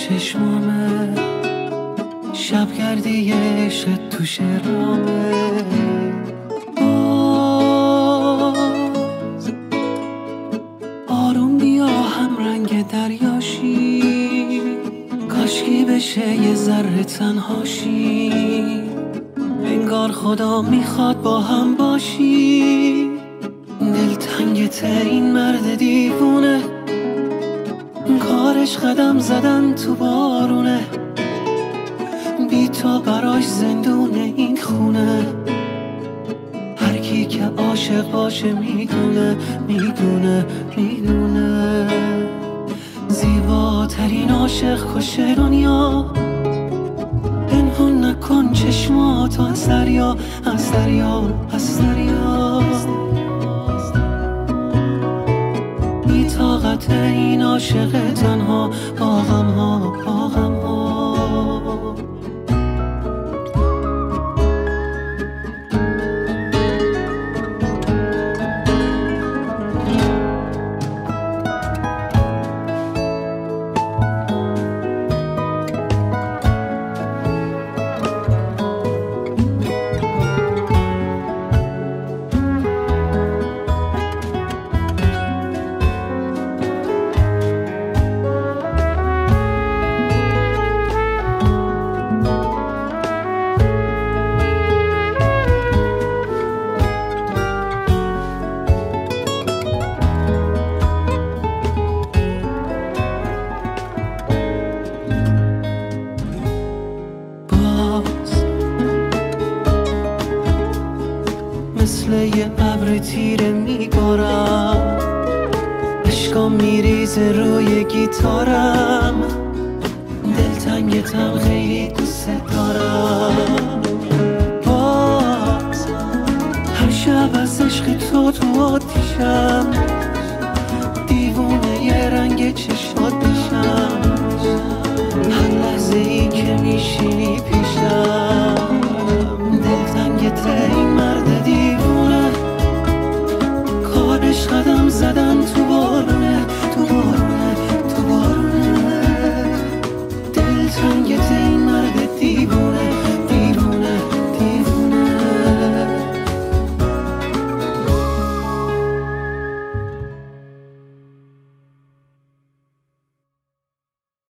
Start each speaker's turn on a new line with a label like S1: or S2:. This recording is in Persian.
S1: چشمامه، شب کردی عشق تو شرامه. باز آروم بیا هم رنگ دریاشی، کاشکی بشه یه ذره تنهاشی. انگار خدا میخواد با هم باشی. دلتنگت این مرد دیوونه، کارش قدم زدن تو بارونه. بی تو براش زندونه این خونه. هر کی که عاشق باشه میدونه میدونه میدونه. زیباترین عاشق کشه دنیا. پنهون نکن چشماتو از دریا، از دریا، از دریا. بی طاقت این عاشق تنها با غم ها، با غم ها. مثل یه ابر تیره میبارم، عشقام میریزه روی گیتارم. دلتنگتم خیلی دوست دارم. باز هر شب از عشق تو آتیشم، دیوونه یه رنگ چشمات بشم. هر لحظه ای که میشینی پیشم، دلتنگت